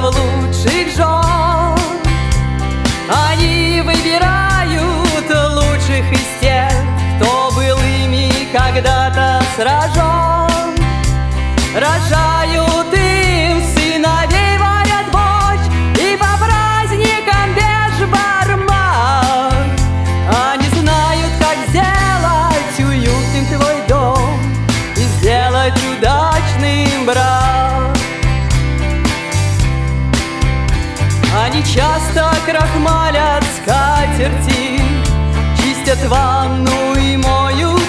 в лучших жен. Они выбирают лучших из тех, кто был ими когда-то сражен. Рожают им сыновей, варят борщ и по праздникам бежь барма. Они знают, как сделать уютным твой дом и сделать удачным брак. Они часто крахмалят скатерти, чистят ванну и моют